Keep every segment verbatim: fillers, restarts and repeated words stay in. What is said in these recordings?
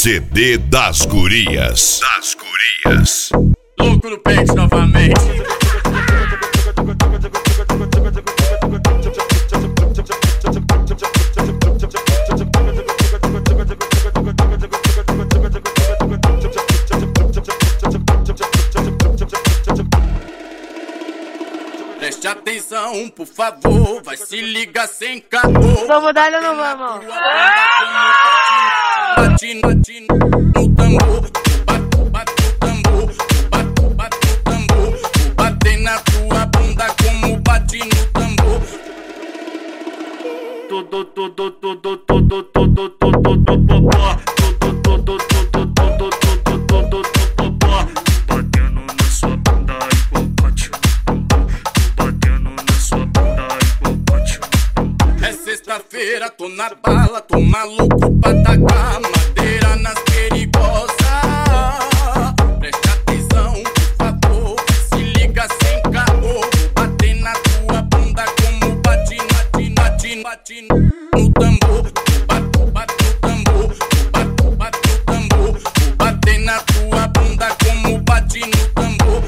C D das Gurias. Das Gurias. Louco no pente novamente. Preste atenção, por favor, vai se ligar sem caô. Vamos dar ou não vamos? Bate, bate no tambor, bate, bate no tambor, bate, bate no tambor, bate na tua bunda como bate no tambor. Todo, todo, todo, todo, todo, todo, todo, popó. Todo, todo, todo, todo, todo, todo, todo, popó. Batendo na sua bunda igual bate no tambor. Batendo na sua bunda igual bate no tambor. É sexta-feira, tô na bala, tô maluco pra tacar madeira nas perigosas. Preste atenção, por favor, se liga sem caô. Bater na tua bunda como bate, bate, bate, bate no tambor. Bate, bate no tambor, bate, bate no tambor. Bater na tua bunda como bate no tambor.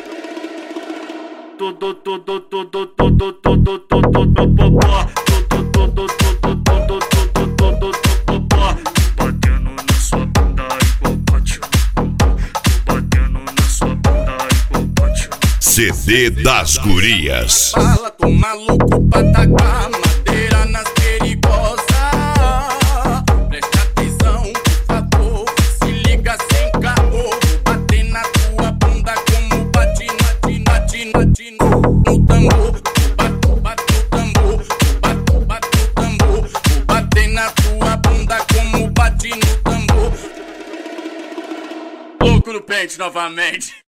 Todo, todo, todo, todo, todo, todo, todo, popó. Todo, todo, todo, todo, todo, todo, todo, popó. Batendo na sua bunda igual bate no tambor. Batendo na sua bunda igual bate no tambor. C D das Gurias. Fala, tô maluco pra tacar madeira nas perigosas. Preste atenção, por favor, se liga sem caô. Bater na tua bunda como bate, bate, bate, bate no tambor. Bate, bate no tambor, bate, bate no tambor. Bater na tua bunda como bate no tambor. Louco no pente novamente.